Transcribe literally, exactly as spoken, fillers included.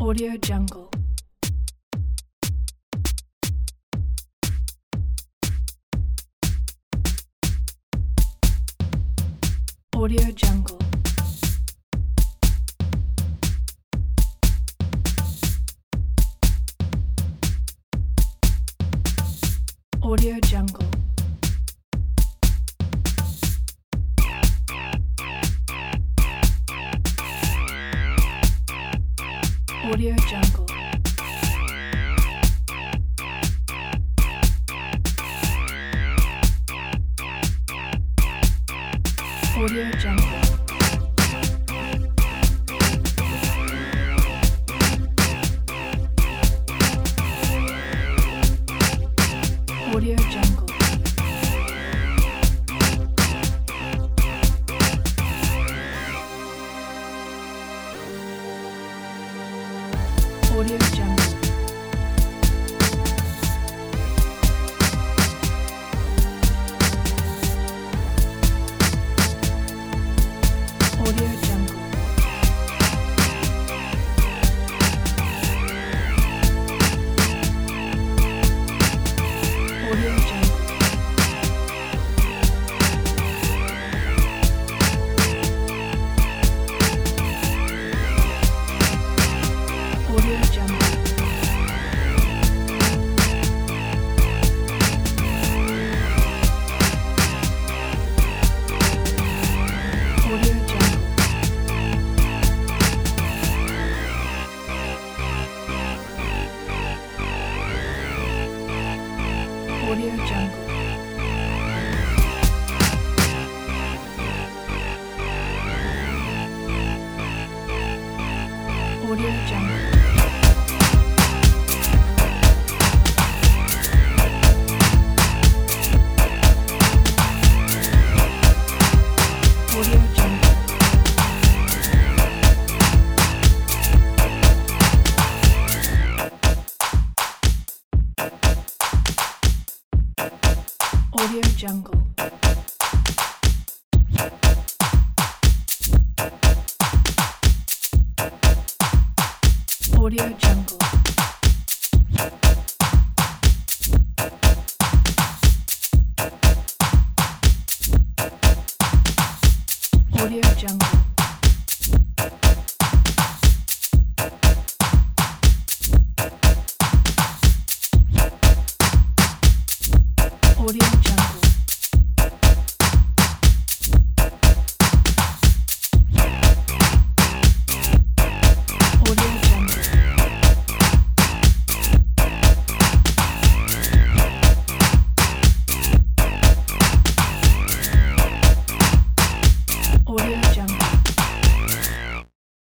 Audio Jungle. Audio Jungle. Audio Jungle. Audio Jungle. Audio Jungle. Audio Jungle. Audio Jungle. Audio Jungle. Audio Jungle. Audio Jungle. Audio Jungle. Audio Jungle. Audio Jungle. Audio Jungle. Audio Jungle. Audio Jungle. Audio Jungle.